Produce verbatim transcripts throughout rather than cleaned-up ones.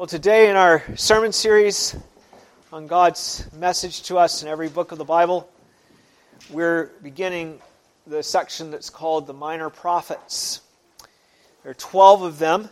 Well, today in our sermon series on God's message to us in every book of the Bible, we're beginning the section that's called the Minor Prophets. There are twelve of them.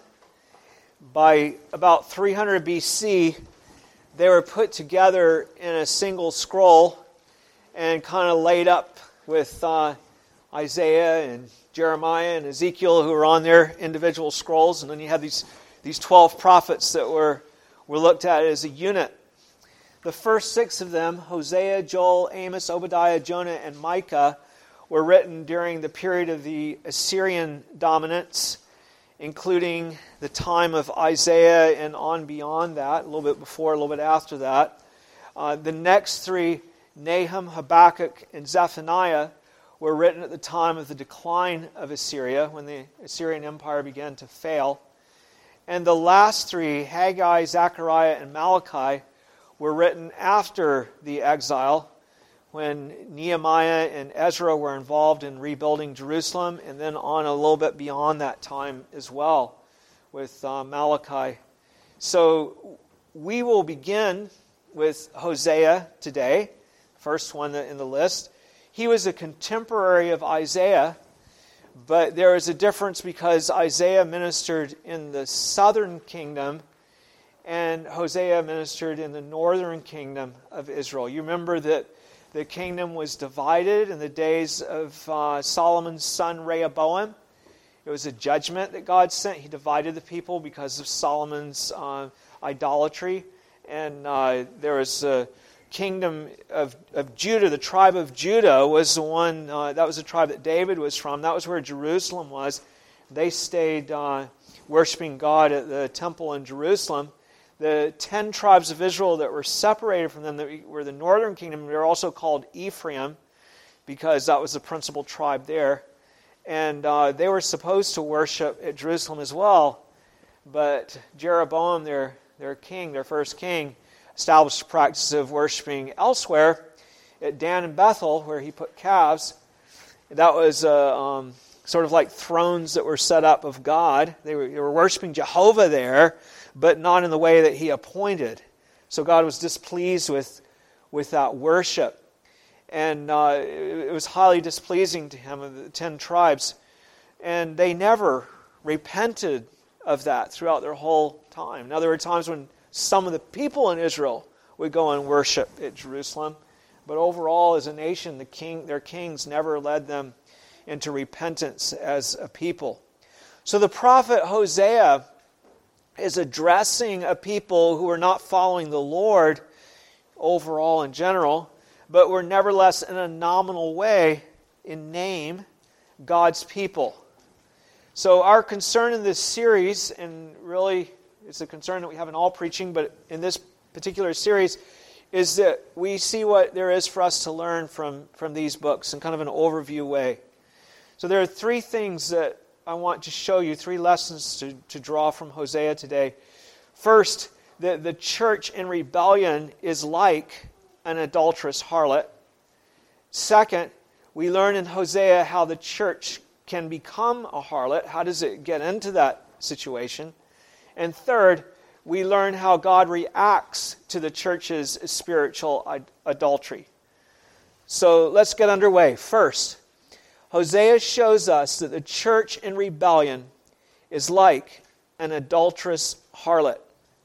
By about three hundred B C, they were put together in a single scroll and kind of laid up with uh, Isaiah and Jeremiah and Ezekiel, who were on their individual scrolls, and then you have these These twelve prophets that were, were looked at as a unit. The first six of them, Hosea, Joel, Amos, Obadiah, Jonah, and Micah, were written during the period of the Assyrian dominance, including the time of Isaiah and on beyond that, a little bit before, a little bit after that. Uh, the next three, Nahum, Habakkuk, and Zephaniah, were written at the time of the decline of Assyria, when the Assyrian Empire began to fail. And the last three, Haggai, Zechariah, and Malachi, were written after the exile, when Nehemiah and Ezra were involved in rebuilding Jerusalem, and then on a little bit beyond that time as well with uh, Malachi. So we will begin with Hosea today, first one in the list. He was a contemporary of Isaiah, but there is a difference because Isaiah ministered in the southern kingdom and Hosea ministered in the northern kingdom of Israel. You remember that the kingdom was divided in the days of uh, Solomon's son Rehoboam. It was a judgment that God sent. He divided the people because of Solomon's uh, idolatry. And uh, there was a kingdom of, of Judah. The tribe of Judah was the one, uh, that was the tribe that David was from. That was where Jerusalem was. They stayed uh, worshiping God at the temple in Jerusalem. The ten tribes of Israel that were separated from them, that were the northern kingdom, they were also called Ephraim, because that was the principal tribe there. And uh, they were supposed to worship at Jerusalem as well. But Jeroboam, their, their king, their first king, established a practice of worshiping elsewhere at Dan and Bethel, where he put calves. That was uh, um, sort of like thrones that were set up of God. They were, they were worshiping Jehovah there, but not in the way that he appointed. So God was displeased with, with that worship. And uh, it, it was highly displeasing to him, of the ten tribes. And they never repented of that throughout their whole time. Now, there were times when some of the people in Israel would go and worship at Jerusalem, but overall, as a nation, the king, their kings never led them into repentance as a people. So the prophet Hosea is addressing a people who are not following the Lord overall in general, but were nevertheless in a nominal way, in name, God's people. So our concern in this series, and really it's a concern that we have in all preaching, but in this particular series, is that we see what there is for us to learn from, from these books in kind of an overview way. So there are three things that I want to show you, three lessons to, to draw from Hosea today. First, that the church in rebellion is like an adulterous harlot. Second, we learn in Hosea how the church can become a harlot. How does it get into that situation? And third, we learn how God reacts to the church's spiritual adultery. So let's get underway. First, Hosea shows us that the church in rebellion is like an adulterous harlot.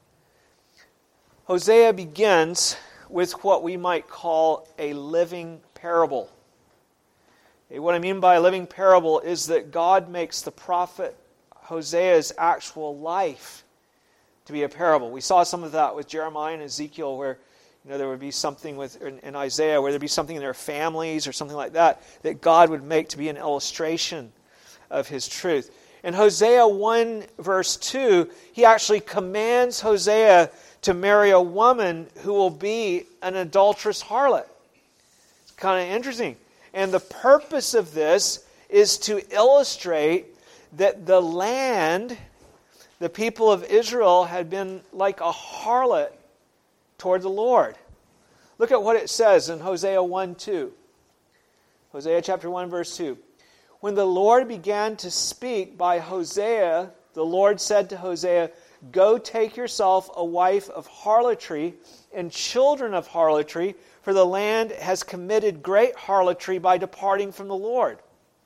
Hosea begins with what we might call a living parable. What I mean by a living parable is that God makes the prophet Hosea's actual life to be a parable. We saw some of that with Jeremiah and Ezekiel, where you know there would be something with in, in Isaiah where there'd be something in their families or something like that that God would make to be an illustration of His truth. In Hosea one verse two, he actually commands Hosea to marry a woman who will be an adulterous harlot. It's kind of interesting. And the purpose of this is to illustrate that the land, the people of Israel, had been like a harlot toward the Lord. Look at what it says in Hosea one two. Hosea chapter one verse two. When the Lord began to speak by Hosea, the Lord said to Hosea, Go take yourself a wife of harlotry and children of harlotry, for the land has committed great harlotry by departing from the Lord.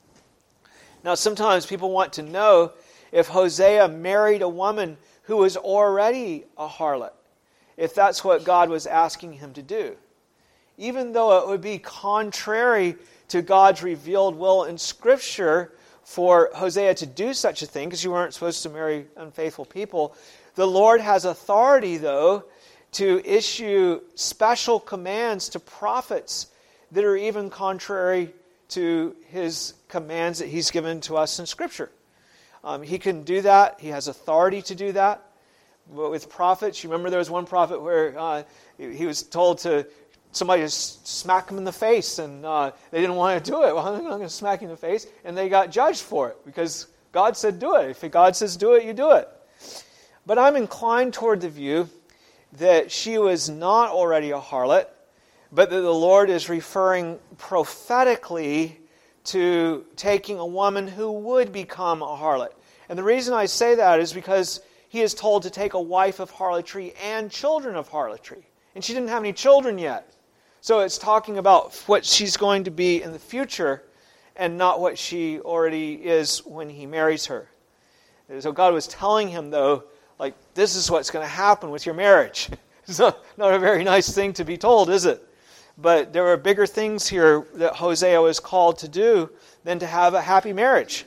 Now, sometimes people want to know if Hosea married a woman who was already a harlot, if that's what God was asking him to do. Even though it would be contrary to God's revealed will in Scripture for Hosea to do such a thing, because you weren't supposed to marry unfaithful people, the Lord has authority, though, to issue special commands to prophets that are even contrary to His commands that He's given to us in Scripture. Um, he can do that. He has authority to do that. But with prophets, you remember there was one prophet where uh, he was told to somebody to smack him in the face, and uh, they didn't want to do it. Well, I'm not going to smack you in the face. And they got judged for it because God said do it. If God says do it, you do it. But I'm inclined toward the view that she was not already a harlot, but that the Lord is referring prophetically to taking a woman who would become a harlot. And the reason I say that is because He is told to take a wife of harlotry and children of harlotry. And she didn't have any children yet. So it's talking about what she's going to be in the future and not what she already is when he marries her. So God was telling him, though, like, this is what's going to happen with your marriage. It's not, not a very nice thing to be told, is it? But there are bigger things here that Hosea was called to do than to have a happy marriage.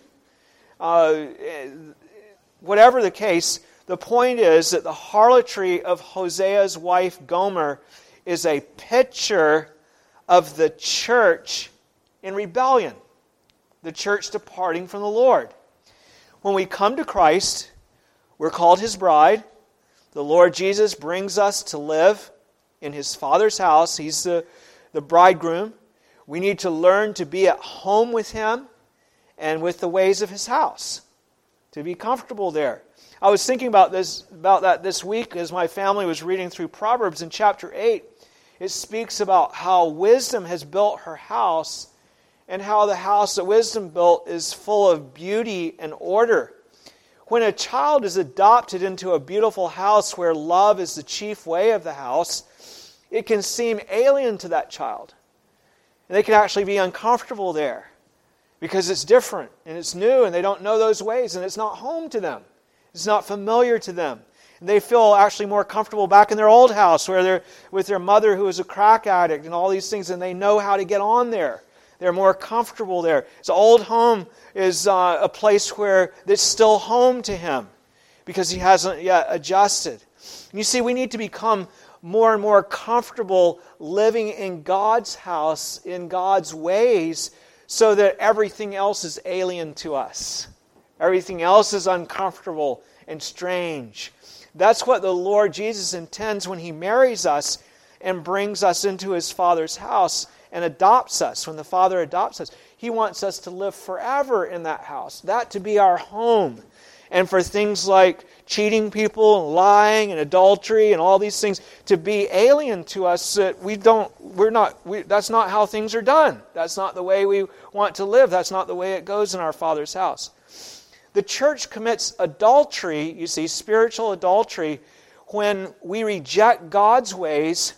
Uh, whatever the case, the point is that the harlotry of Hosea's wife Gomer is a picture of the church in rebellion, the church departing from the Lord. When we come to Christ, we're called His bride. The Lord Jesus brings us to live in His Father's house. He's the, the bridegroom. We need to learn to be at home with Him and with the ways of His house, to be comfortable there. I was thinking about this about that this week as my family was reading through Proverbs in chapter eight. It speaks about how wisdom has built her house and how the house that wisdom built is full of beauty and order. When a child is adopted into a beautiful house where love is the chief way of the house, it can seem alien to that child. And they can actually be uncomfortable there because it's different and it's new and they don't know those ways and it's not home to them. It's not familiar to them. And they feel actually more comfortable back in their old house where they're with their mother who is a crack addict and all these things, and they know how to get on there. They're more comfortable there. So old home is uh, a place where it's still home to him because he hasn't yet adjusted. And you see, we need to become more and more comfortable living in God's house, in God's ways, so that everything else is alien to us. Everything else is uncomfortable and strange. That's what the Lord Jesus intends when He marries us and brings us into His Father's house and adopts us. When the Father adopts us, He wants us to live forever in that house. That to be our home. And for things like cheating people and lying and adultery and all these things to be alien to us, that we don't, we're not, we, that's not how things are done. That's not the way we want to live. That's not the way it goes in our Father's house. The church commits adultery, you see, spiritual adultery, when we reject God's ways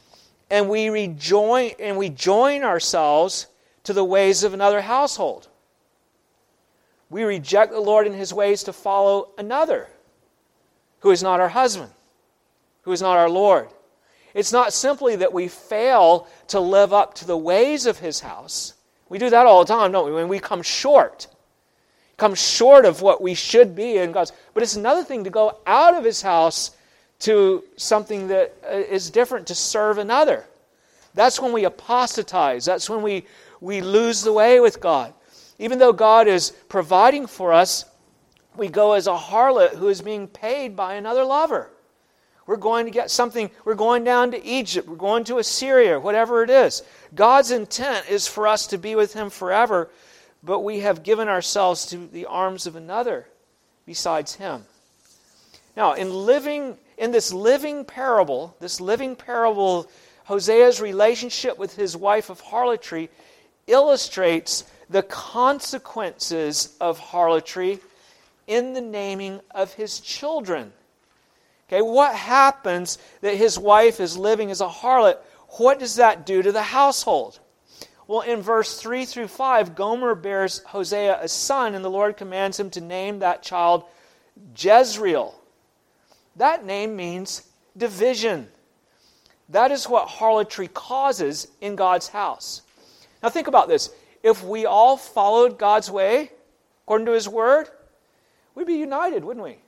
and we rejoin and we join ourselves to the ways of another household. We reject the Lord and His ways to follow another who is not our husband, who is not our Lord. It's not simply that we fail to live up to the ways of His house. We do that all the time, don't we? When we come short. Come short of what we should be in God's. But it's another thing to go out of His house to something that is different, to serve another. That's when we apostatize. That's when we, we lose the way with God. Even though God is providing for us, we go as a harlot who is being paid by another lover. We're going to get something, we're going down to Egypt, we're going to Assyria, whatever it is. God's intent is for us to be with Him forever, but we have given ourselves to the arms of another besides Him. Now, in living in this living parable, this living parable, Hosea's relationship with his wife of harlotry illustrates the consequences of harlotry in the naming of his children. Okay, what happens that his wife is living as a harlot? What does that do to the household? Well, in verse three through five, Gomer bears Hosea a son, and the Lord commands him to name that child Jezreel. That name means division. That is what harlotry causes in God's house. Now think about this. If we all followed God's way, according to His Word, we'd be united, wouldn't we?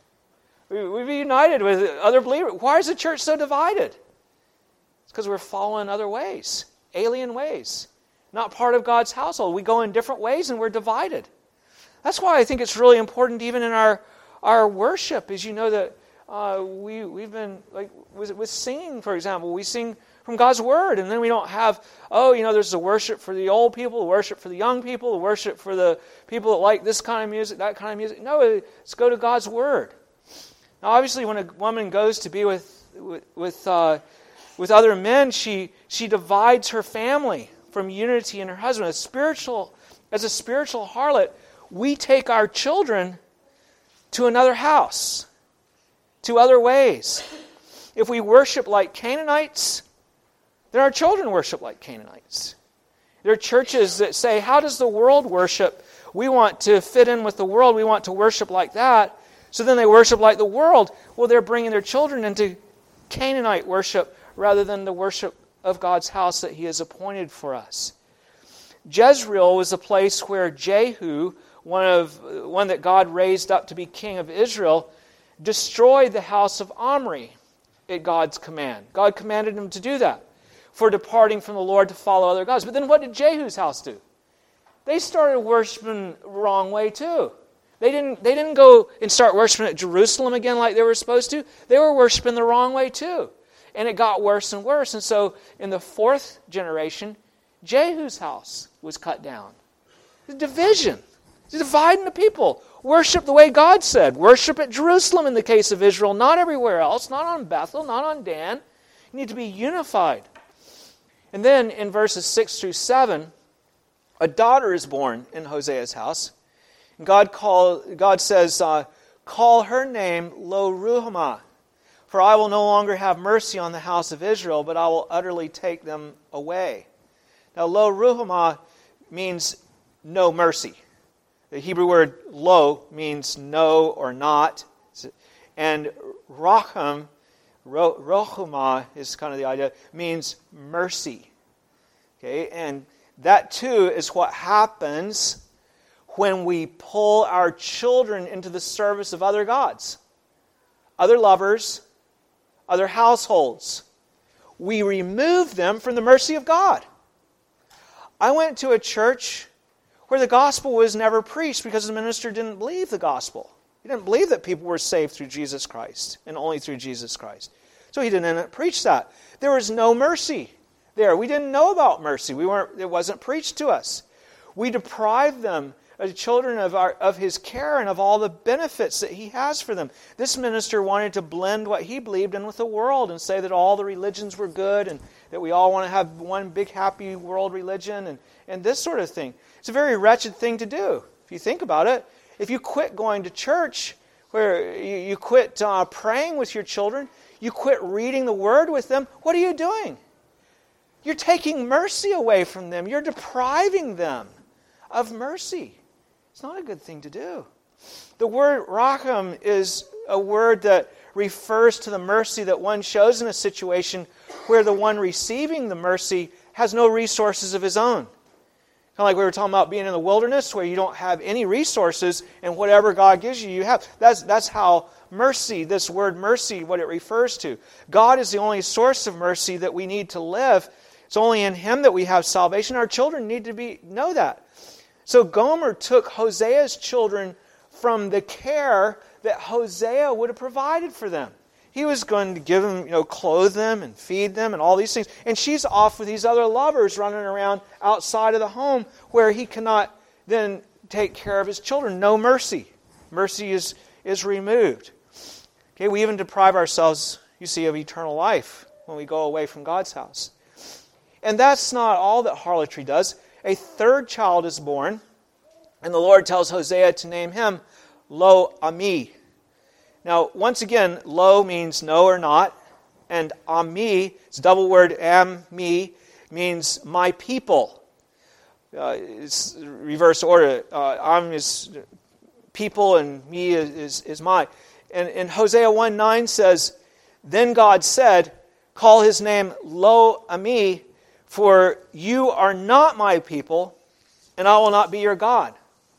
We'd be united with other believers. Why is the church so divided? It's because we're following other ways, alien ways, not part of God's household. We go in different ways and we're divided. That's why I think it's really important even in our, our worship, as you know that uh, we, we've been, like with, with singing, for example, we sing from God's Word, and then we don't have, oh, you know, there's the worship for the old people, the worship for the young people, the worship for the people that like this kind of music, that kind of music. No, let's go to God's Word. Now, obviously, when a woman goes to be with with with, uh, with other men, she she divides her family from unity in her husband. As spiritual, as a spiritual harlot, we take our children to another house, to other ways. If we worship like Canaanites, then our children worship like Canaanites. There are churches that say, how does the world worship? We want to fit in with the world. We want to worship like that. So then they worship like the world. Well, they're bringing their children into Canaanite worship rather than the worship of God's house that He has appointed for us. Jezreel was a place where Jehu, one of one that God raised up to be king of Israel, destroyed the house of Omri at God's command. God commanded him to do that for departing from the Lord to follow other gods. But then what did Jehu's house do? They started worshiping the wrong way too. They didn't, they didn't go and start worshiping at Jerusalem again like they were supposed to. They were worshiping the wrong way too. And it got worse and worse. And so in the fourth generation, Jehu's house was cut down. The division. Dividing the people. Worship the way God said. Worship at Jerusalem in the case of Israel, not everywhere else, not on Bethel, not on Dan. You need to be unified. And then in verses six through seven, a daughter is born in Hosea's house. And God call, God says, uh, call her name Lo-Ruhamah, for I will no longer have mercy on the house of Israel, but I will utterly take them away. Now, Lo-Ruhamah means no mercy. The Hebrew word lo means no or not. And Racham, ro, Rochumah is kind of the idea, means mercy. Okay, and that too is what happens when we pull our children into the service of other gods, other lovers, other households. We remove them from the mercy of God. I went to a church where the gospel was never preached because the minister didn't believe the gospel. He didn't believe that people were saved through Jesus Christ and only through Jesus Christ. So he didn't preach that. There was no mercy there. We didn't know about mercy. We weren't. It wasn't preached to us. We deprived them, the children, of our of His care and of all the benefits that He has for them. This minister wanted to blend what he believed in with the world and say that all the religions were good and that we all want to have one big happy world religion and, and this sort of thing. It's a very wretched thing to do, if you think about it. If you quit going to church, where you, you quit uh, praying with your children, you quit reading the Word with them, what are you doing? You're taking mercy away from them. You're depriving them of mercy. It's not a good thing to do. The word racham is a word that refers to the mercy that one shows in a situation where the one receiving the mercy has no resources of his own. Kind of like we were talking about being in the wilderness where you don't have any resources and whatever God gives you, you have. That's, that's how mercy, this word mercy, what it refers to. God is the only source of mercy that we need to live. It's only in Him that we have salvation. Our children need to be know that. So Gomer took Hosea's children from the care that Hosea would have provided for them. He was going to give them, you know, clothe them and feed them and all these things. And she's off with these other lovers running around outside of the home where he cannot then take care of his children. No mercy. Mercy is, is removed. Okay, we even deprive ourselves, you see, of eternal life when we go away from God's house. And that's not all that harlotry does. A third child is born, and the Lord tells Hosea to name him Lo-Ami. Now, once again, lo means no or not, and ami, it's a double word, am, me, means my people. Uh, it's reverse order. Uh, am is people, and me is, is, is my. And, and Hosea one nine says, then God said, call his name Lo Ami, for you are not my people, and I will not be your God.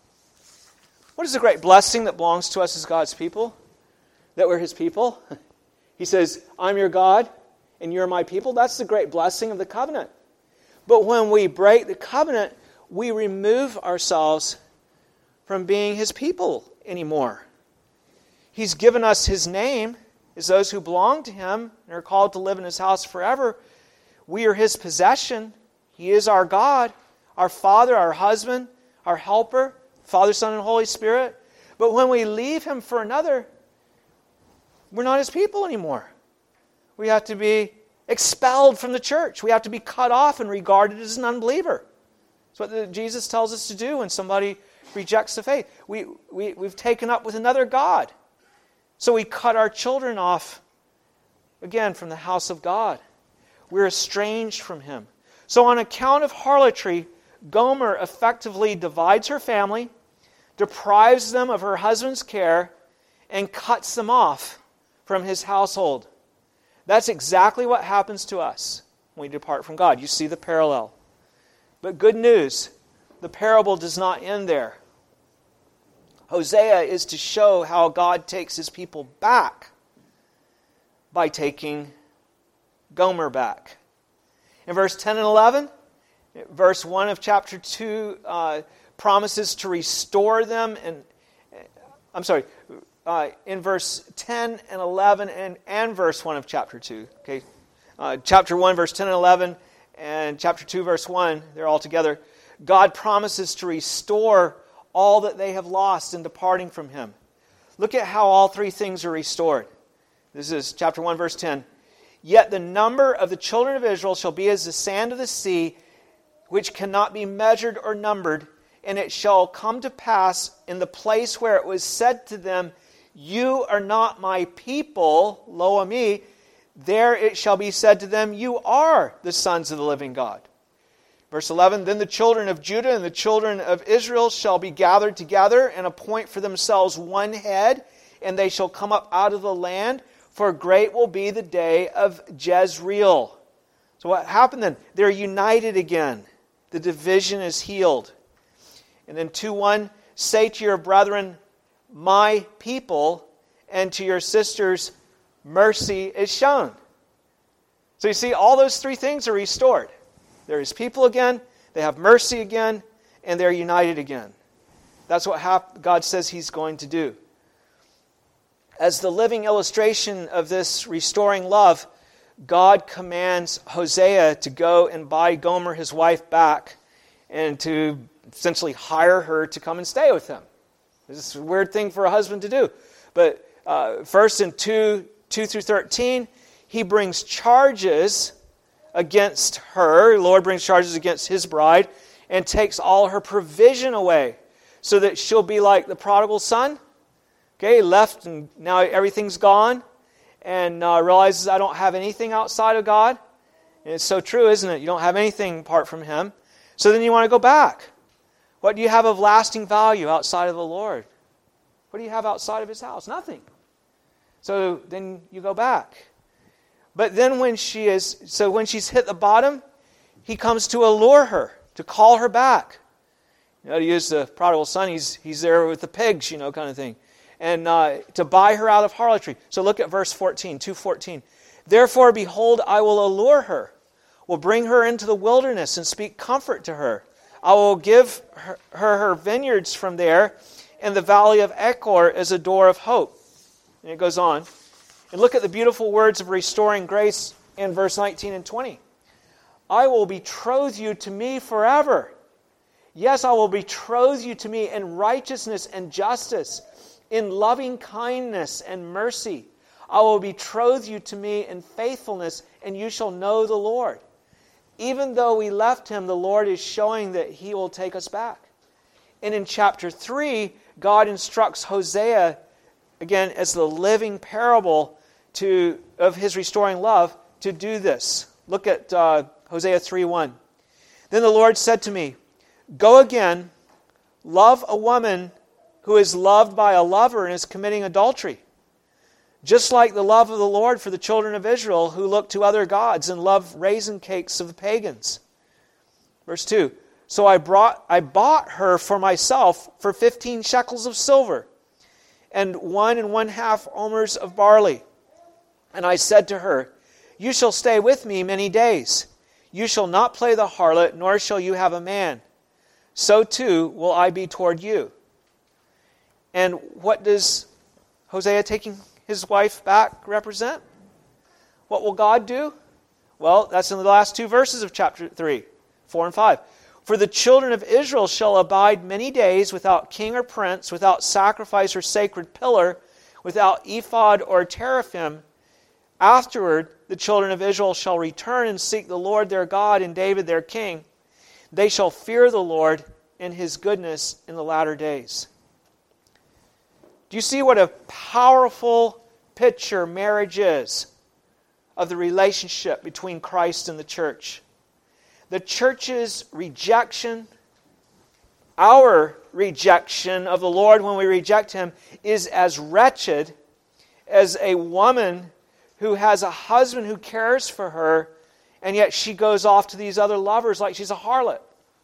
What is the great blessing that belongs to us as God's people? That we're his people? He says, I'm your God, and you're my people. That's the great blessing of the covenant. But when we break the covenant, we remove ourselves from being his people anymore. He's given us his name as those who belong to him and are called to live in his house forever. We are his possession. He is our God, our Father, our husband, our helper, Father, Son, and Holy Spirit. But when we leave him for another, we're not his people anymore. We have to be expelled from the church. We have to be cut off and regarded as an unbeliever. That's what Jesus tells us to do when somebody rejects the faith. We, we, we've taken up with another God. So we cut our children off, again, from the house of God. We're estranged from him. So on account of harlotry, Gomer effectively divides her family, deprives them of her husband's care, and cuts them off from his household. That's exactly what happens to us when we depart from God. You see the parallel. But good news, the parable does not end there. Hosea is to show how God takes his people back by taking Gomer back. In verse ten and eleven, verse one of chapter two uh, promises to restore them. And I'm sorry, uh, in verse ten and eleven and, and verse one of chapter two. Okay, uh, chapter one, verse ten and eleven, and chapter two, verse one, they're all together. God promises to restore all that they have lost in departing from him. Look at how all three things are restored. This is chapter one, verse ten. Yet the number of the children of Israel shall be as the sand of the sea, which cannot be measured or numbered. And it shall come to pass in the place where it was said to them, you are not my people, lo ami, there it shall be said to them, you are the sons of the living God. Verse eleven, then the children of Judah and the children of Israel shall be gathered together and appoint for themselves one head, and they shall come up out of the land, for great will be the day of Jezreel. So what happened then? They're united again. The division is healed. And then two one, say to your brethren, my people, and to your sisters, mercy is shown. So you see, all those three things are restored. They're his people again, they have mercy again, and they're united again. That's what hap- God says he's going to do. As the living illustration of this restoring love, God commands Hosea to go and buy Gomer, his wife, back, and to essentially hire her to come and stay with him. This is a weird thing for a husband to do. But uh, first in two, two through thirteen, he brings charges against her. The Lord brings charges against his bride and takes all her provision away so that she'll be like the prodigal son. Okay, left and now everything's gone, and uh, realizes I don't have anything outside of God. And it's so true, isn't it? You don't have anything apart from him. So then you want to go back. What do you have of lasting value outside of the Lord? What do you have outside of his house? Nothing. So then you go back. But then when she is, so when she's hit the bottom, he comes to allure her, to call her back. You know, to use the prodigal son, he's he's there with the pigs, you know, kind of thing. And uh, to buy her out of harlotry. So look at verse fourteen, two fourteen. Therefore, behold, I will allure her, will bring her into the wilderness and speak comfort to her. I will give her her, her vineyards from there, and the valley of Achor as a door of hope. And it goes on. And look at the beautiful words of restoring grace in verse nineteen and twenty. I will betroth you to me forever. Yes, I will betroth you to me in righteousness and justice, in loving kindness and mercy. I will betroth you to me in faithfulness, and you shall know the Lord. Even though we left him, the Lord is showing that he will take us back. And in chapter three, God instructs Hosea again, as the living parable to of his restoring love to do this. Look at uh, Hosea three one. Then the Lord said to me, go again, love a woman who is loved by a lover and is committing adultery. Just like the love of the Lord for the children of Israel who look to other gods and love raisin cakes of the pagans. Verse two. So I brought I bought her for myself for fifteen shekels of silver and one and one half omers of barley. And I said to her, you shall stay with me many days. You shall not play the harlot, nor shall you have a man. So too will I be toward you. And what does Hosea taking his wife back represent? What will God do? Well, that's in the last two verses of chapter three, four and five. For the children of Israel shall abide many days without king or prince, without sacrifice or sacred pillar, without ephod or teraphim. Afterward, the children of Israel shall return and seek the Lord their God and David their king. They shall fear the Lord and his goodness in the latter days. Do you see what a powerful picture marriage is of the relationship between Christ and the church? The church's rejection, our rejection of the Lord when we reject him, is as wretched as a woman who has a husband who cares for her, and yet she goes off to these other lovers like she's a harlot.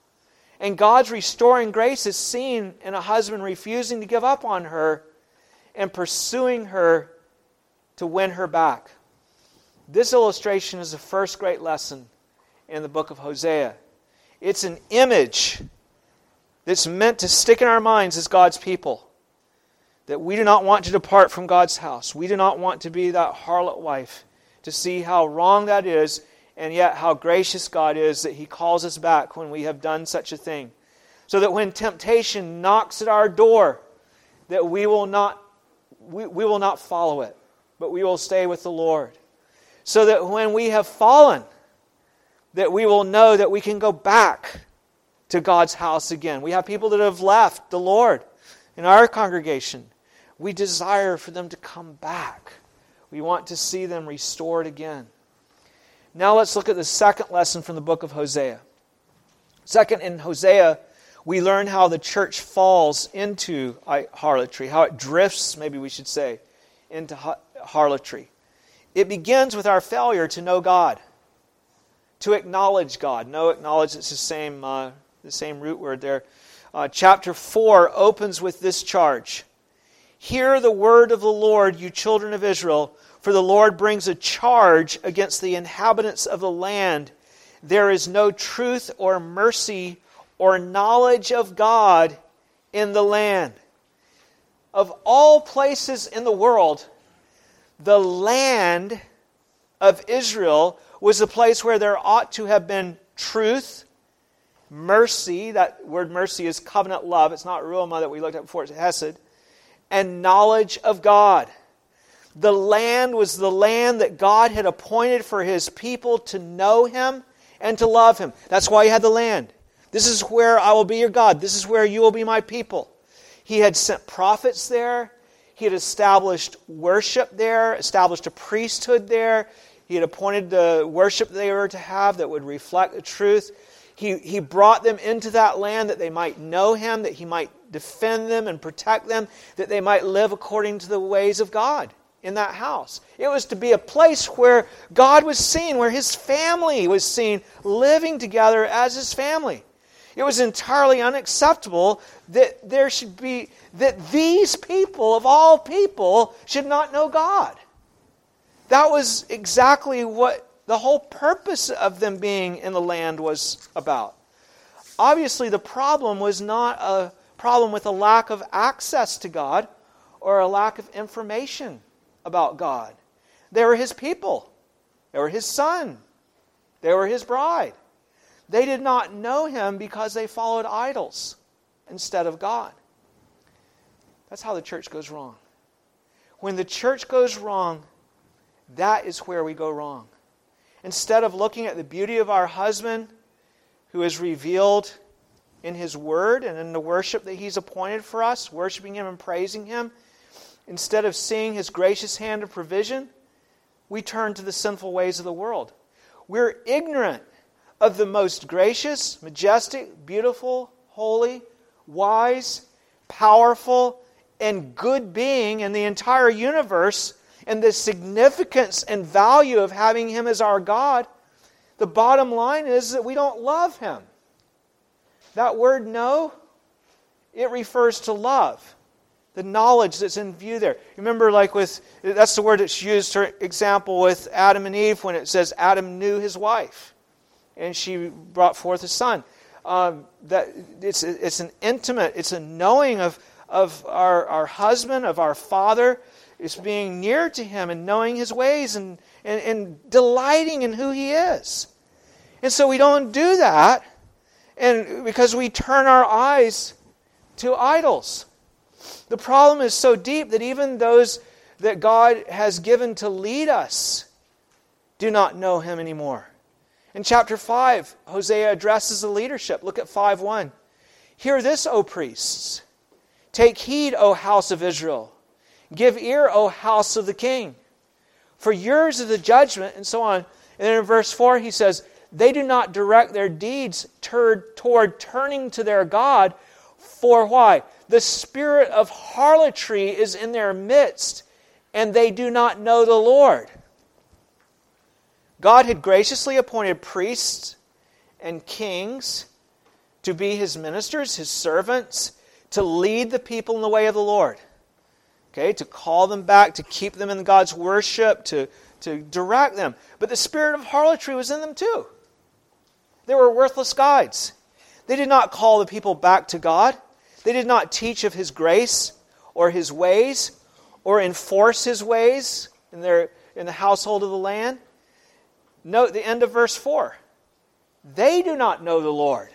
And God's restoring grace is seen in a husband refusing to give up on her and pursuing her to win her back. This illustration is the first great lesson in the book of Hosea. It's an image that's meant to stick in our minds as God's people. That we do not want to depart from God's house. We do not want to be that harlot wife. To see how wrong that is, and yet how gracious God is that he calls us back when we have done such a thing. So that when temptation knocks at our door, that we will not we, we will not follow it, but we will stay with the Lord. So that when we have fallen, that we will know that we can go back to God's house again. We have people that have left the Lord in our congregation. We desire for them to come back. We want to see them restored again. Now let's look at the second lesson from the book of Hosea. Second, in Hosea, we learn how the church falls into harlotry, how it drifts, maybe we should say, into harlotry. It begins with our failure to know God, to acknowledge God. Know, acknowledge, it's the same, uh, the same root word there. Uh, chapter four opens with this charge. Hear the word of the Lord, you children of Israel, for the Lord brings a charge against the inhabitants of the land. There is no truth or mercy or knowledge of God in the land. Of all places in the world, the land of Israel was a place where there ought to have been truth, mercy. That word mercy is covenant love. It's not ruama that we looked at before, it's hesed. And knowledge of God. The land was the land that God had appointed for his people to know him and to love him. That's why he had the land. This is where I will be your God. This is where you will be my people. He had sent prophets there. He had established worship there, established a priesthood there. He had appointed the worship they were to have that would reflect the truth. He, he brought them into that land that they might know him, that he might defend them and protect them, that they might live according to the ways of God in that house. It was to be a place where God was seen, where his family was seen living together as his family. It was entirely unacceptable that there should be, that these people of all people should not know God. That was exactly what the whole purpose of them being in the land was about. Obviously, the problem was not a problem with a lack of access to God or a lack of information about God. They were his people. They were his son. They were his bride. They did not know him because they followed idols instead of God. That's how the church goes wrong. When the church goes wrong, that is where we go wrong. Instead of looking at the beauty of our husband, who is revealed in his word and in the worship that he's appointed for us, worshiping him and praising him, instead of seeing His gracious hand of provision, we turn to the sinful ways of the world. We're ignorant of the most gracious, majestic, beautiful, holy, wise, powerful, and good being in the entire universe, and the significance and value of having Him as our God. The bottom line is that we don't love Him. That word know, it refers to love. The knowledge that's in view there. Remember, like with, that's the word that's used, for example, with Adam and Eve, when it says Adam knew his wife, and she brought forth a son. Um, that it's it's an intimate, it's a knowing of of our, our husband, of our father. It's being near to him and knowing his ways and, and, and delighting in who he is. And so we don't do that, and because we turn our eyes to idols. The problem is so deep that even those that God has given to lead us do not know Him anymore. In chapter five, Hosea addresses the leadership. Look at five one. Hear this, O priests. Take heed, O house of Israel. Give ear, O house of the king. For yours is the judgment, and so on. And then in verse four he says, they do not direct their deeds toward, toward turning to their God. For why? The spirit of harlotry is in their midst, and they do not know the Lord. God had graciously appointed priests and kings to be His ministers, His servants, to lead the people in the way of the Lord. Okay, to call them back, to keep them in God's worship, to, to direct them. But the spirit of harlotry was in them too. They were worthless guides. They did not call the people back to God. They did not teach of His grace or His ways or enforce His ways in their in the household of the land. Note the end of verse four. They do not know the Lord.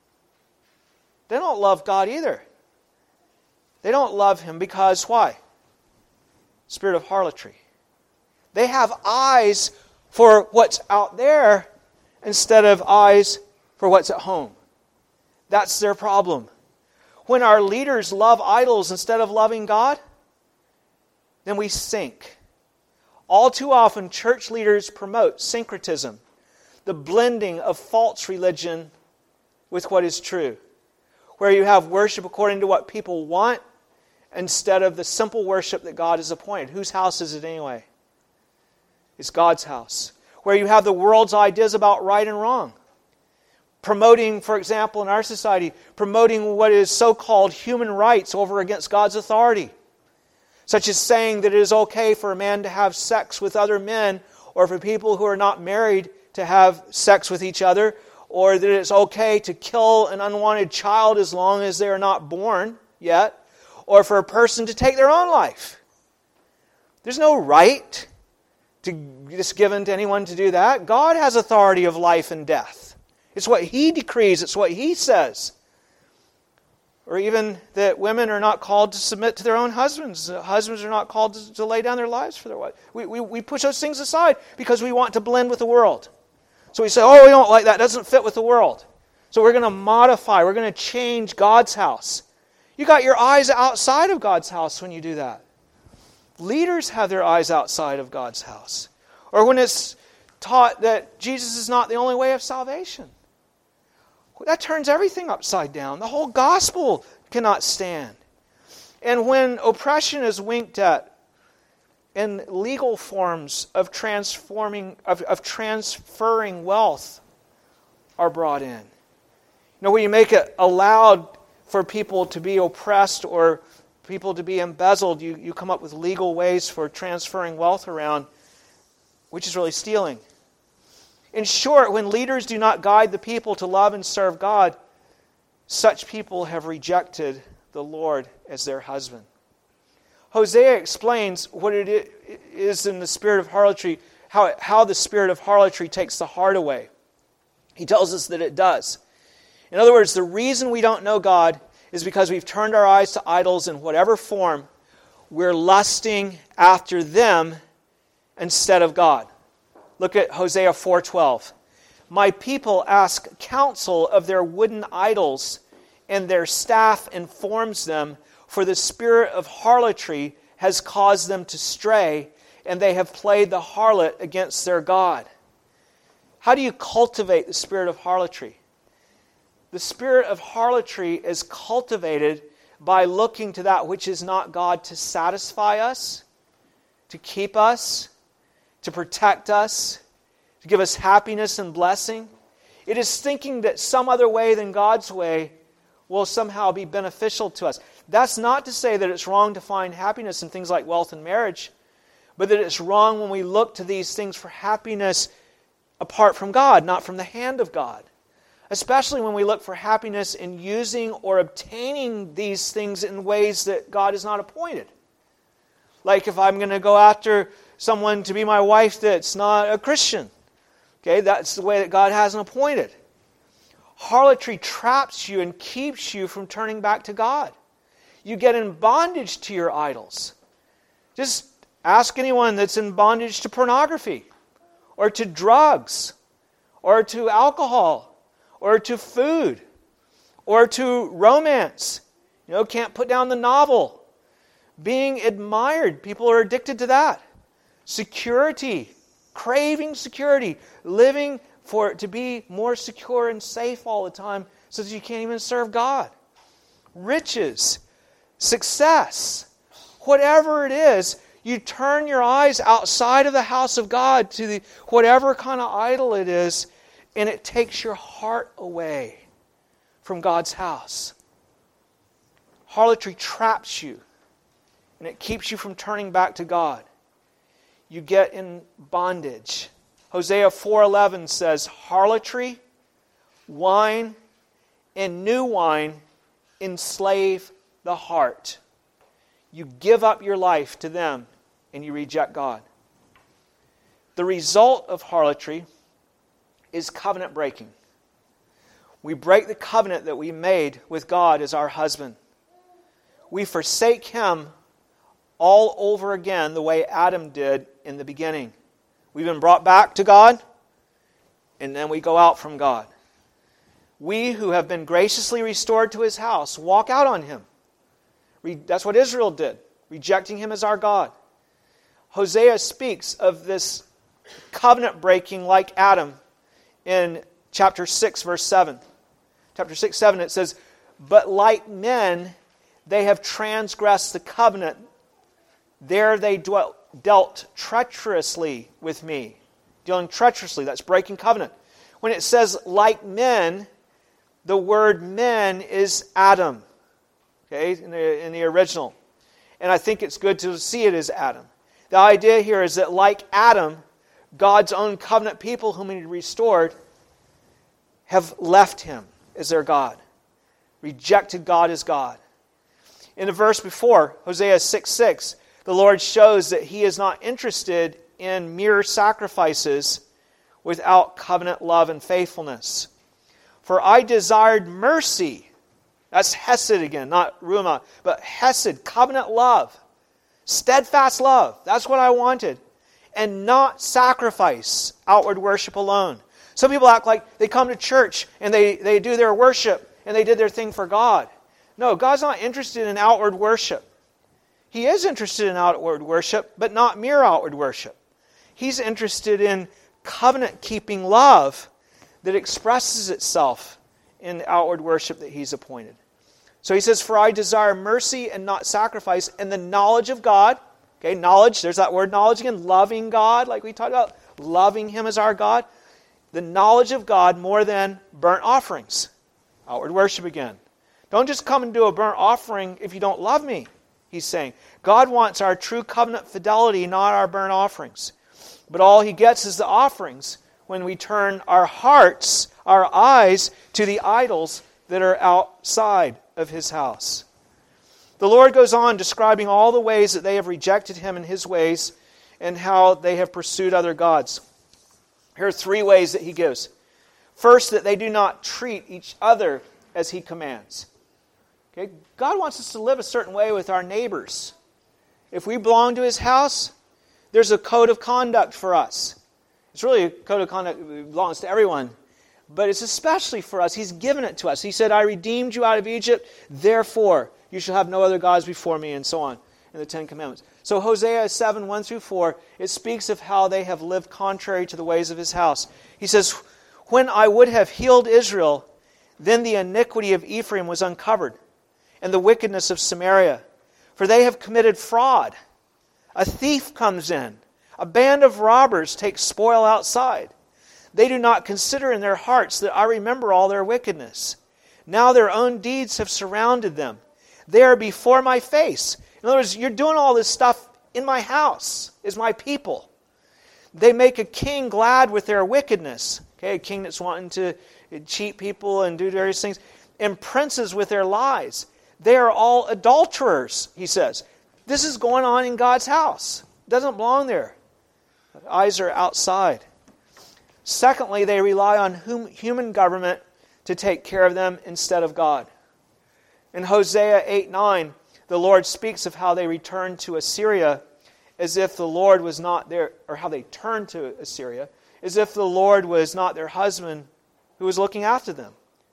They don't love God either. They don't love Him because why? Spirit of harlotry. They have eyes for what's out there instead of eyes for what's at home. That's their problem. When our leaders love idols instead of loving God, then we sink. All too often, church leaders promote syncretism, the blending of false religion with what is true, where you have worship according to what people want instead of the simple worship that God has appointed. Whose house is it anyway? It's God's house. Where you have the world's ideas about right and wrong. Promoting, for example, in our society, promoting what is so-called human rights over against God's authority. Such as saying that it is okay for a man to have sex with other men, or for people who are not married to have sex with each other, or that it's okay to kill an unwanted child as long as they are not born yet, or for a person to take their own life. There's no right to just given to anyone to do that. God has authority of life and death. It's what He decrees. It's what He says. Or even that women are not called to submit to their own husbands. Husbands are not called to, to lay down their lives for their wives. We, we, we push those things aside because we want to blend with the world. So we say, oh, we don't like that. It doesn't fit with the world. So we're going to modify. We're going to change God's house. You got your eyes outside of God's house when you do that. Leaders have their eyes outside of God's house. Or when it's taught that Jesus is not the only way of salvation. That turns everything upside down. The whole gospel cannot stand. And when oppression is winked at in legal forms of transforming, of, of transferring wealth are brought in. You know, when you make it allowed for people to be oppressed or people to be embezzled, you, you come up with legal ways for transferring wealth around, which is really stealing. In short, when leaders do not guide the people to love and serve God, such people have rejected the Lord as their husband. Hosea explains what it is in the spirit of harlotry, how, how the spirit of harlotry takes the heart away. He tells us that it does. In other words, the reason we don't know God is because we've turned our eyes to idols in whatever form. We're lusting after them instead of God. Look at Hosea four twelve. My people ask counsel of their wooden idols, and their staff informs them, for the spirit of harlotry has caused them to stray, and they have played the harlot against their God. How do you cultivate the spirit of harlotry? The spirit of harlotry is cultivated by looking to that which is not God to satisfy us, to keep us, to protect us, to give us happiness and blessing. It is thinking that some other way than God's way will somehow be beneficial to us. That's not to say that it's wrong to find happiness in things like wealth and marriage, but that it's wrong when we look to these things for happiness apart from God, not from the hand of God. Especially when we look for happiness in using or obtaining these things in ways that God has not appointed. Like if I'm going to go after someone to be my wife that's not a Christian. Okay, that's the way that God hasn't appointed. Harlotry traps you and keeps you from turning back to God. You get in bondage to your idols. Just ask anyone that's in bondage to pornography, or to drugs, or to alcohol, or to food, or to romance. You know, can't put down the novel. Being admired, people are addicted to that. Security, craving security, living for it to be more secure and safe all the time so that you can't even serve God. Riches, success, whatever it is, you turn your eyes outside of the house of God to the whatever kind of idol it is, and it takes your heart away from God's house. Harlotry traps you, and it keeps you from turning back to God. You get in bondage. Hosea four eleven says, harlotry, wine, and new wine enslave the heart. You give up your life to them, and you reject God. The result of harlotry is covenant breaking. We break the covenant that we made with God as our husband. We forsake Him all over again the way Adam did in the beginning. We've been brought back to God, and then we go out from God. We who have been graciously restored to His house walk out on Him. That's what Israel did, rejecting Him as our God. Hosea speaks of this covenant breaking like Adam in chapter six, verse seven. Chapter six, seven, it says, but like men, they have transgressed the covenant. There they dwelt, dealt treacherously with me. Dealing treacherously, that's breaking covenant. When it says like men, the word men is Adam. Okay, in the, in the original. And I think it's good to see it as Adam. The idea here is that like Adam, God's own covenant people whom He restored have left Him as their God. Rejected God as God. In the verse before, Hosea six six, the Lord shows that He is not interested in mere sacrifices without covenant love and faithfulness. For I desired mercy. That's Hesed again, not Ruma, but Hesed, covenant love. Steadfast love. That's what I wanted. And not sacrifice, outward worship alone. Some people act like they come to church and they, they do their worship and they did their thing for God. No, God's not interested in outward worship. He is interested in outward worship, but not mere outward worship. He's interested in covenant-keeping love that expresses itself in the outward worship that He's appointed. So He says, for I desire mercy and not sacrifice, and the knowledge of God. Okay, knowledge, there's that word knowledge again, loving God, like we talked about, loving Him as our God. The knowledge of God more than burnt offerings. Outward worship again. Don't just come and do a burnt offering if you don't love me, He's saying. God wants our true covenant fidelity, not our burnt offerings. But all He gets is the offerings when we turn our hearts, our eyes, to the idols that are outside of His house. The Lord goes on describing all the ways that they have rejected Him and His ways and how they have pursued other gods. Here are three ways that He gives. First, that they do not treat each other as He commands. Okay? God wants us to live a certain way with our neighbors. If we belong to His house, there's a code of conduct for us. It's really a code of conduct that belongs to everyone. But it's especially for us. He's given it to us. He said, I redeemed you out of Egypt, therefore you shall have no other gods before me, and so on. in the Ten Commandments. So Hosea seven, one through four, it speaks of how they have lived contrary to the ways of his house. He says, when I would have healed Israel, then the iniquity of Ephraim was uncovered, and the wickedness of Samaria. For they have committed fraud. A thief comes in. A band of robbers takes spoil outside. They do not consider in their hearts that I remember all their wickedness. Now their own deeds have surrounded them. They are before my face. In other words, you're doing all this stuff in my house, is my people. They make a king glad with their wickedness. Okay, a king that's wanting to cheat people and do various things. And princes with their lies. They are all adulterers, he says. This is going on in God's house. It doesn't belong there. Eyes are outside. Secondly, they rely on hum- human government to take care of them instead of God. In Hosea eight nine, the Lord speaks of how they returned to Assyria as if the Lord was not there, or how they turned to Assyria, as if the Lord was not their husband who was looking after them.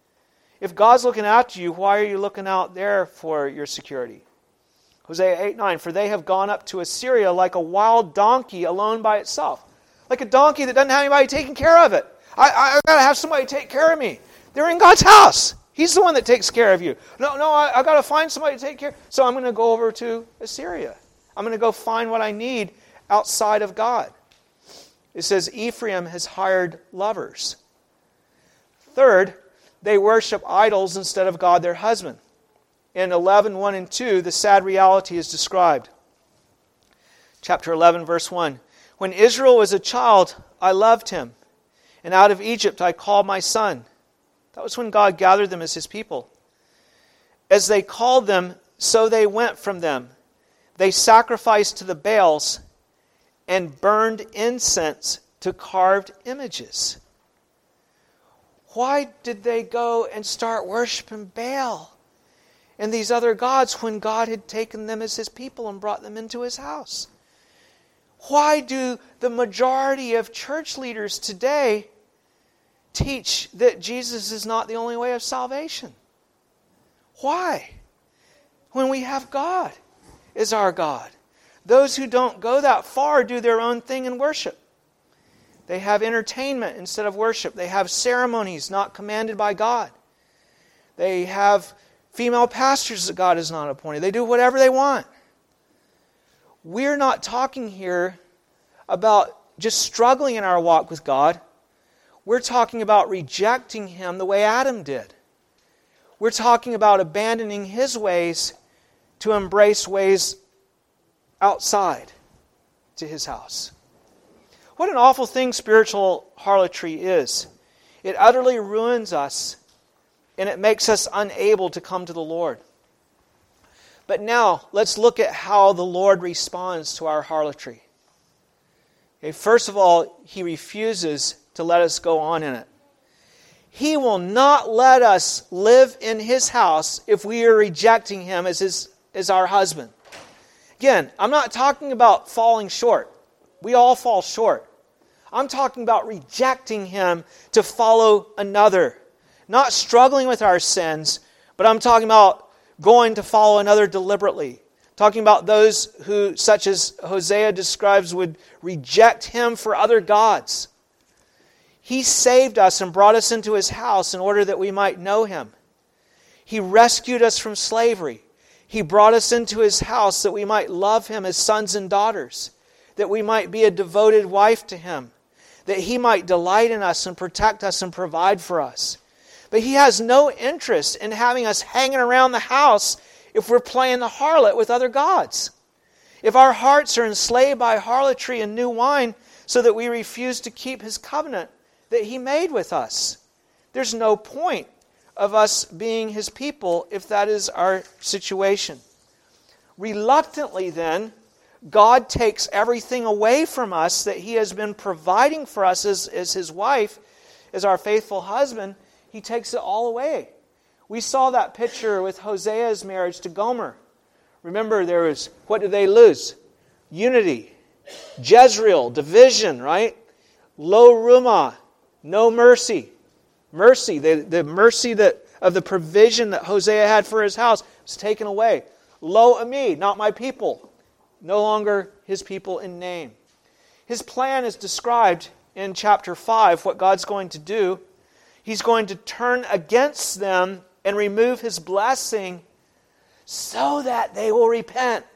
If God's looking after you, why are you looking out there for your security? Hosea eight nine, for they have gone up to Assyria like a wild donkey alone by itself. Like a donkey that doesn't have anybody taking care of it. I, I, I've got to have somebody take care of me. They're in God's house. He's the one that takes care of you. No, no, I, I've got to find somebody to take care. So I'm going to go over to Assyria. I'm going to go find what I need outside of God. It says Ephraim has hired lovers. Third, they worship idols instead of God their husband. In eleven, one and two, the sad reality is described. Chapter eleven, verse one. When Israel was a child, I loved him, and out of Egypt I called my son. That was when God gathered them as his people. As they called them, so they went from them. They sacrificed to the Baals and burned incense to carved images. Why did they go and start worshiping Baal and these other gods when God had taken them as his people and brought them into his house? Why do the majority of church leaders today teach that Jesus is not the only way of salvation? Why? When we have God as our God. Those who don't go that far do their own thing in worship. They have entertainment instead of worship. They have ceremonies not commanded by God. They have female pastors that God has not appointed. They do whatever they want. We're not talking here about just struggling in our walk with God. We're talking about rejecting him the way Adam did. We're talking about abandoning his ways to embrace ways outside to his house. What an awful thing spiritual harlotry is. It utterly ruins us, and it makes us unable to come to the Lord. But now, let's look at how the Lord responds to our harlotry. Okay, first of all, he refuses to let us go on in it. He will not let us live in his house if we are rejecting him as, his, as our husband. Again, I'm not talking about falling short. We all fall short. I'm talking about rejecting him to follow another. Not struggling with our sins, but I'm talking about going to follow another deliberately. Talking about those who, such as Hosea describes, would reject him for other gods. He saved us and brought us into his house in order that we might know him. He rescued us from slavery. He brought us into his house that we might love him as sons and daughters, that we might be a devoted wife to him, that he might delight in us and protect us and provide for us. But he has no interest in having us hanging around the house if we're playing the harlot with other gods. If our hearts are enslaved by harlotry and new wine so that we refuse to keep his covenant that he made with us, there's no point of us being his people if that is our situation. Reluctantly then, God takes everything away from us that he has been providing for us as, as his wife, as our faithful husband. He takes it all away. We saw that picture with Hosea's marriage to Gomer. Remember, there was, what did they lose? Unity. Jezreel, division, right? Lo Rumah, no mercy. Mercy, the, the mercy that of the provision that Hosea had for his house was taken away. Lo Ami, not my people. No longer his people in name. His plan is described in chapter five, what God's going to do. He's going to turn against them and remove his blessing so that they will repent.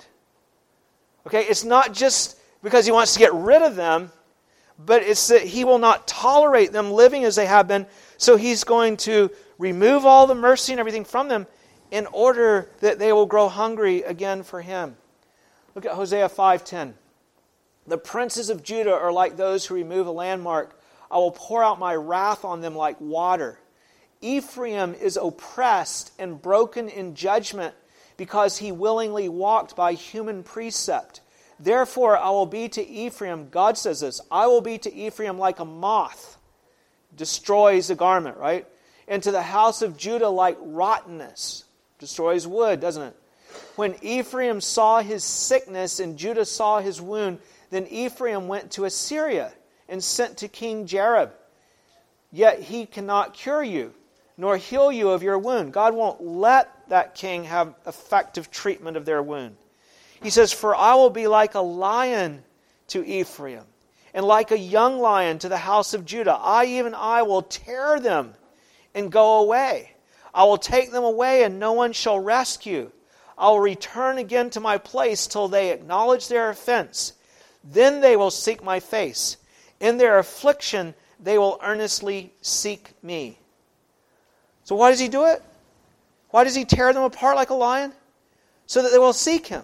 Okay, it's not just because he wants to get rid of them, but it's that he will not tolerate them living as they have been. So he's going to remove all the mercy and everything from them in order that they will grow hungry again for him. Look at Hosea five ten. The princes of Judah are like those who remove a landmark. I will pour out my wrath on them like water. Ephraim is oppressed and broken in judgment because he willingly walked by human precept. Therefore I will be to Ephraim, God says this, I will be to Ephraim like a moth, destroys a garment, right? And to the house of Judah like rottenness, destroys wood, doesn't it? When Ephraim saw his sickness and Judah saw his wound, then Ephraim went to Assyria and sent to King Jareb. Yet he cannot cure you, nor heal you of your wound. God won't let that king have effective treatment of their wound. He says, for I will be like a lion to Ephraim, and like a young lion to the house of Judah. I, even I, will tear them and go away. I will take them away, and no one shall rescue. I will return again to my place till they acknowledge their offense. Then they will seek my face. In their affliction, they will earnestly seek me. So why does he do it? Why does he tear them apart like a lion? So that they will seek him.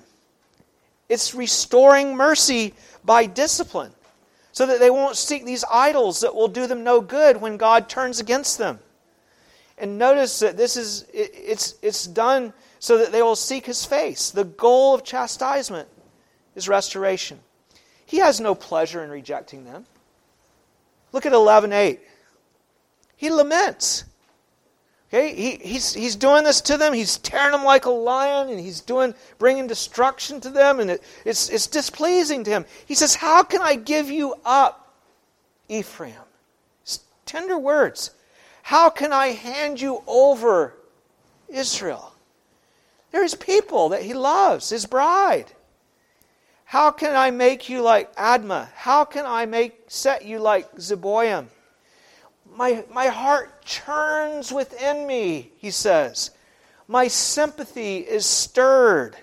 It's restoring mercy by discipline. So that they won't seek these idols that will do them no good when God turns against them. And notice that this is, it, it's, it's done so that they will seek his face. The goal of chastisement is restoration. He has no pleasure in rejecting them. Look at eleven eight. He laments. Okay, he, he's, he's doing this to them. He's tearing them like a lion, and he's doing bringing destruction to them, and it, it's, it's displeasing to him. He says, how can I give you up, Ephraim? It's tender words. How can I hand you over, Israel? They're his people that he loves, his bride. How can I make you like Admah? How can I make set you like Zeboim? My, my heart churns within me, he says. My sympathy is stirred.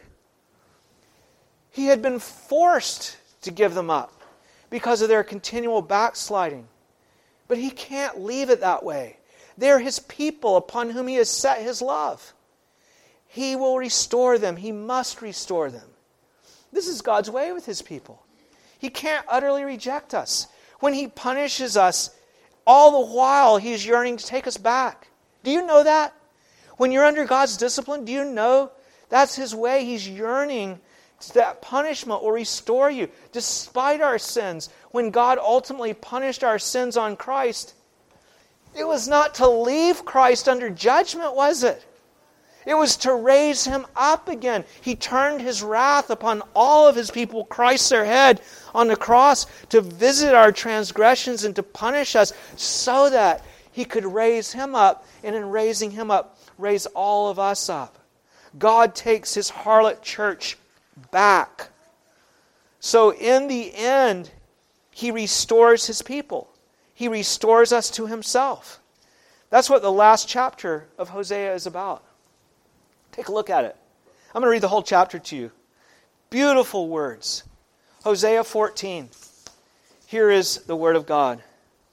He had been forced to give them up because of their continual backsliding. But he can't leave it that way. They're his people upon whom he has set his love. He will restore them. He must restore them. This is God's way with his people. He can't utterly reject us. When he punishes us, all the while he is yearning to take us back. Do you know that? When you're under God's discipline, do you know that's his way? He's yearning that punishment will restore you. Despite our sins, when God ultimately punished our sins on Christ, it was not to leave Christ under judgment, was it? It was to raise him up again. He turned his wrath upon all of his people, Christ their head, on the cross to visit our transgressions and to punish us so that he could raise him up, and in raising him up, raise all of us up. God takes his harlot church back. So in the end, he restores his people. He restores us to himself. That's what the last chapter of Hosea is about. Take a look at it. I'm going to read the whole chapter to you. Beautiful words. Hosea fourteen. Here is the word of God.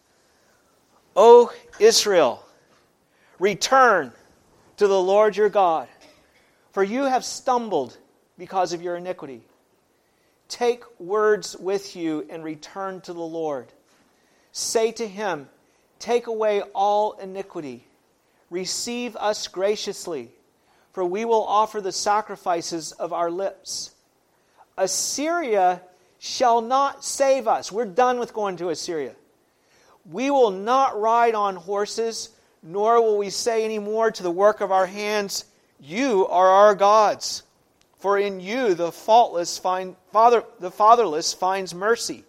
O Israel, return to the Lord your God, for you have stumbled because of your iniquity. Take words with you and return to the Lord. Say to him, take away all iniquity. Receive us graciously, for we will offer the sacrifices of our lips. Assyria shall not save us. We're done with going to Assyria. We will not ride on horses, nor will we say any more to the work of our hands, you are our gods. For in you the faultless find father the fatherless finds mercy.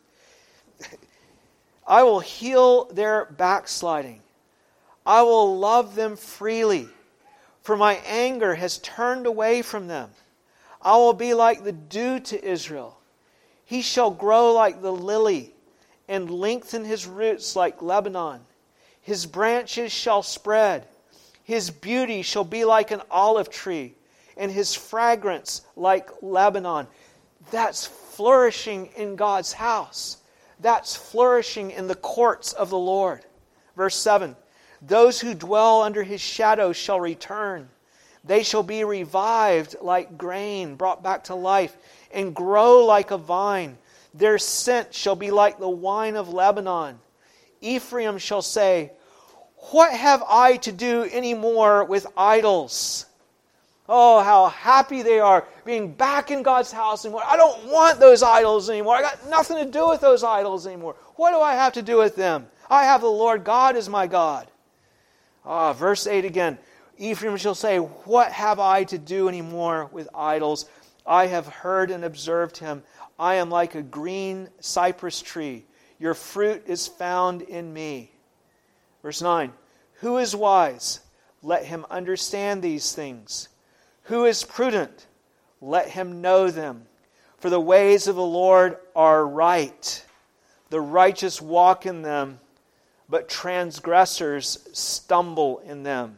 I will heal their backsliding. I will love them freely. For my anger has turned away from them. I will be like the dew to Israel. He shall grow like the lily, and lengthen his roots like Lebanon. His branches shall spread. His beauty shall be like an olive tree, and his fragrance like Lebanon. That's flourishing in God's house. That's flourishing in the courts of the Lord. Verse seven, those who dwell under his shadow shall return. They shall be revived like grain, brought back to life, and grow like a vine. Their scent shall be like the wine of Lebanon. Ephraim shall say, what have I to do any more with idols? Oh, how happy they are being back in God's house anymore. I don't want those idols anymore. I got nothing to do with those idols anymore. What do I have to do with them? I have the Lord God as my God. Ah, verse eight again. Ephraim shall say, what have I to do anymore with idols? I have heard and observed him. I am like a green cypress tree. Your fruit is found in me. Verse nine. Who is wise? Let him understand these things. Who is prudent? Let him know them. For the ways of the Lord are right. The righteous walk in them, but transgressors stumble in them.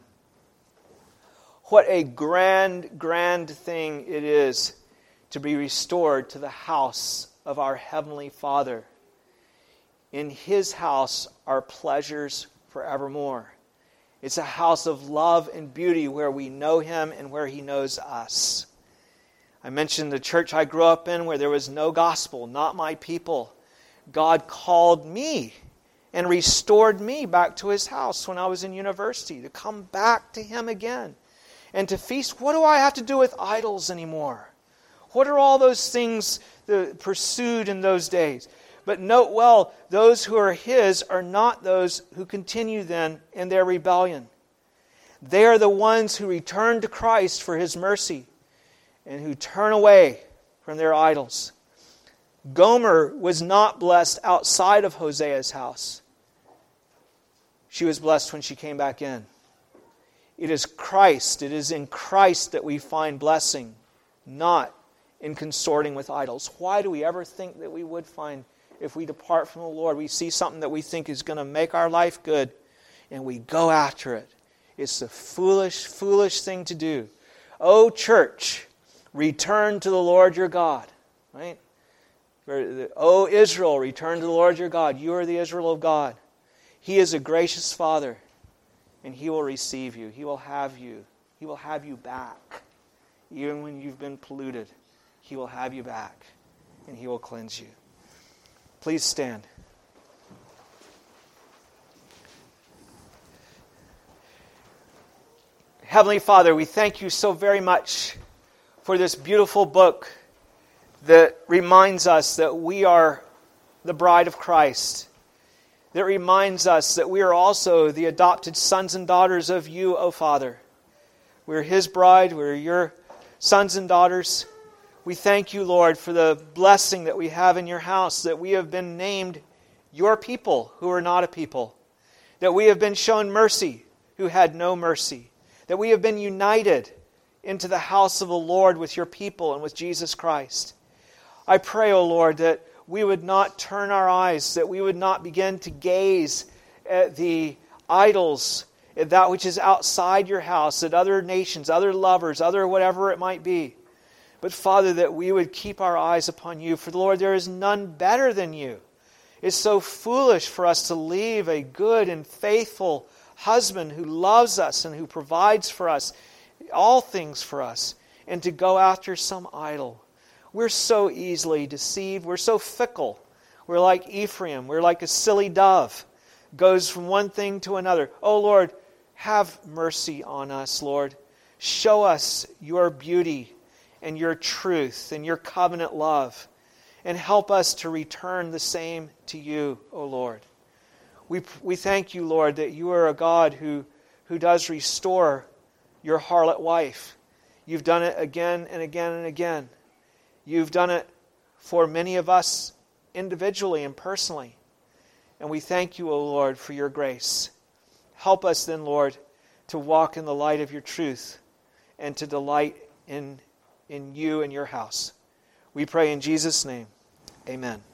What a grand, grand thing it is to be restored to the house of our Heavenly Father. In His house are pleasures forevermore. It's a house of love and beauty where we know Him and where He knows us. I mentioned the church I grew up in where there was no gospel, not my people. God called me and restored me back to His house when I was in university, to come back to Him again and to feast. What do I have to do with idols anymore? What are all those things that pursued in those days? But note well, those who are His are not those who continue then in their rebellion. They are the ones who return to Christ for His mercy and who turn away from their idols. Gomer was not blessed outside of Hosea's house. She was blessed when she came back in. It is Christ, it is in Christ that we find blessing, not in consorting with idols. Why do we ever think that we would find, if we depart from the Lord, we see something that we think is going to make our life good, and we go after it? It's a foolish, foolish thing to do. O church, return to the Lord your God. Right? O Israel, return to the Lord your God. You are the Israel of God. He is a gracious Father, and He will receive you. He will have you. He will have you back. Even when you've been polluted, He will have you back, and He will cleanse you. Please stand. Heavenly Father, we thank You so very much for this beautiful book that reminds us that we are the bride of Christ. That reminds us that we are also the adopted sons and daughters of You, O Father. We're His bride. We're Your sons and daughters. We thank You, Lord, for the blessing that we have in Your house, that we have been named Your people who are not a people, that we have been shown mercy who had no mercy, that we have been united into the house of the Lord with Your people and with Jesus Christ. I pray, O Lord, that we would not turn our eyes, that we would not begin to gaze at the idols, at that which is outside Your house, at other nations, other lovers, other whatever it might be. But Father, that we would keep our eyes upon You. For the Lord, there is none better than You. It's so foolish for us to leave a good and faithful husband who loves us and who provides for us, all things for us, and to go after some idol. We're so easily deceived. We're so fickle. We're like Ephraim. We're like a silly dove. Goes from one thing to another. Oh Lord, have mercy on us, Lord. Show us Your beauty and Your truth and Your covenant love. And help us to return the same to You, O Lord. We, we thank You, Lord, that You are a God who, who does restore Your harlot wife. You've done it again and again and again. You've done it for many of us individually and personally. And we thank You, O Lord, for Your grace. Help us then, Lord, to walk in the light of Your truth and to delight in in you and your house. We pray in Jesus' name. Amen.